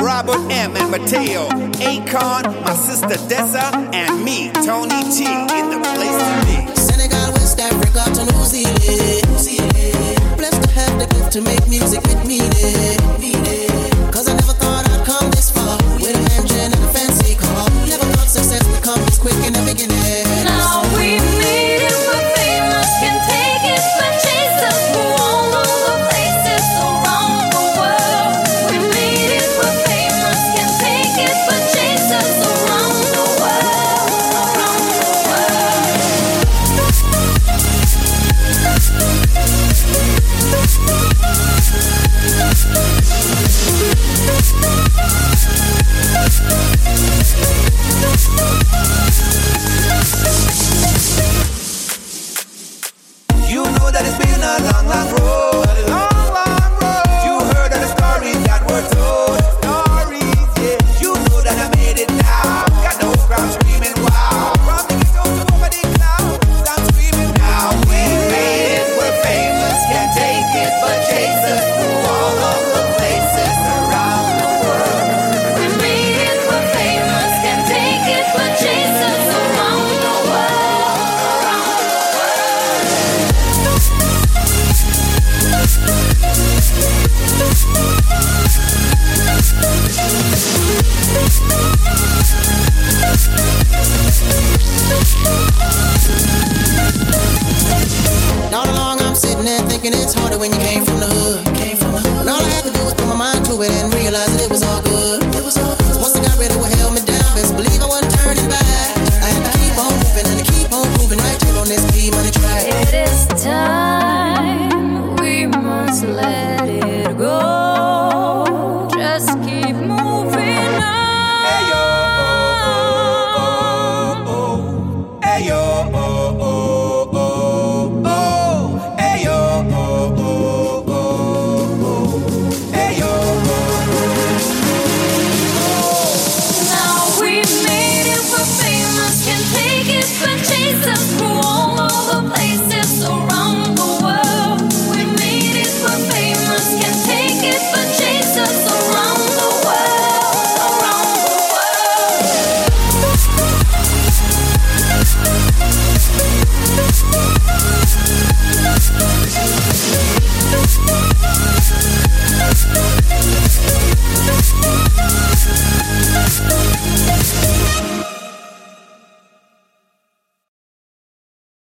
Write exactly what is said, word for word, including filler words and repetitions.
Robert M. and Mateo, Akon, my sister Dessa, and me, Tony T, in the place to be. Senegal, West Africa to New Zealand. New Zealand. Blessed to have the gift to make music with me. Cause I never thought I'd come this far with a mansion and a fancy car. Never thought success would come this quick in the beginning. Now we made it, we're famous, can take it, but chase us through all of the places around the world. We made it, we're famous, can take it, but chase us around the world, around the world. You know that it's been a long, long road. A long, long road. You heard of the stories that were told. Stories, yeah. You know that I made it now. Got no crowd screaming, wow. From the ghetto to over the clouds, I'm screaming now. We made it, we're famous. Can't take it, but chase us through all of the places around the world. We made it, we're famous, can take it, but chase us around the world, around the world. All along I'm sitting there thinking it's hard